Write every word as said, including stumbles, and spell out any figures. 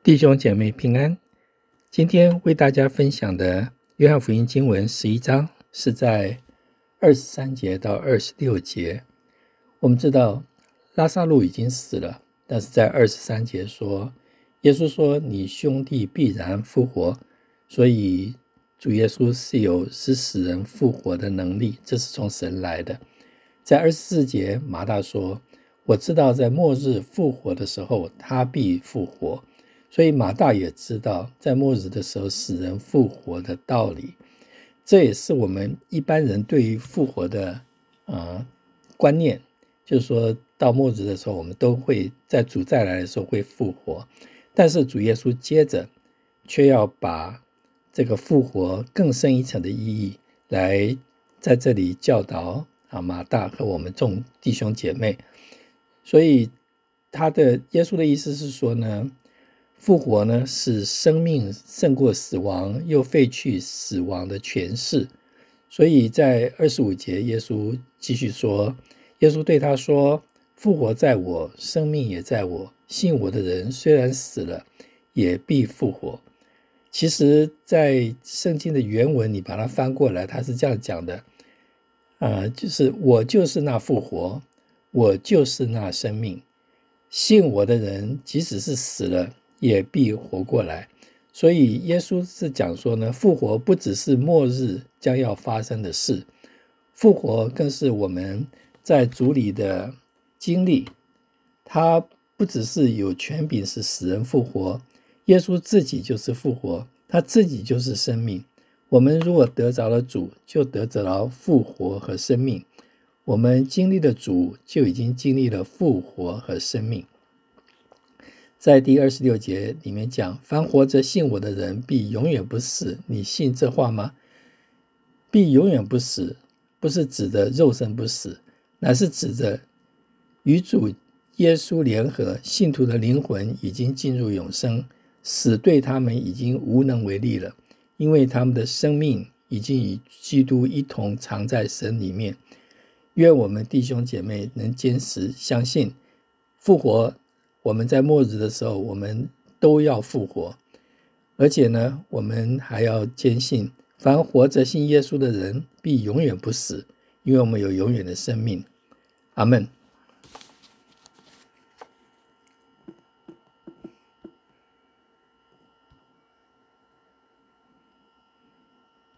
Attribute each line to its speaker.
Speaker 1: 弟兄姐妹平安，今天为大家分享的约翰福音经文十一章是在二十三节到二十六节。我们知道拉撒路已经死了，但是在二十三节说，耶稣说你兄弟必然复活，所以主耶稣是有使死人复活的能力，这是从神来的。在二十四节马大说，我知道在末日复活的时候他必复活，所以马大也知道在末日的时候死人复活的道理。这也是我们一般人对于复活的、呃、观念，就是说到末日的时候我们都会在主再来的时候会复活，但是主耶稣接着却要把这个复活更深一层的意义来在这里教导啊马大和我们众弟兄姐妹。所以他的耶稣的意思是说呢，复活呢是生命胜过死亡，又废去死亡的权势。所以在二十五节耶稣继续说，耶稣对他说，复活在我，生命也在我，信我的人虽然死了也必复活。其实在圣经的原文你把它翻过来，它是这样讲的、呃、就是我就是那复活，我就是那生命，信我的人即使是死了也必活过来。所以耶稣是讲说呢，复活不只是末日将要发生的事，复活更是我们在主里的经历。他不只是有权柄使死人复活，耶稣自己就是复活，他自己就是生命。我们如果得着了主，就得着了复活和生命。我们经历的主，就已经经历了复活和生命。在第二十六节里面讲，凡活着信我的人必永远不死，你信这话吗？必永远不死不是指的肉身不死，乃是指着与主耶稣联合，信徒的灵魂已经进入永生，死对他们已经无能为力了，因为他们的生命已经与基督一同藏在神里面。愿我们弟兄姐妹能坚持相信复活，我们在末日的时候我们都要复活，而且呢，我们还要坚信凡活着信耶稣的人必永远不死，因为我们有永远的生命。阿们。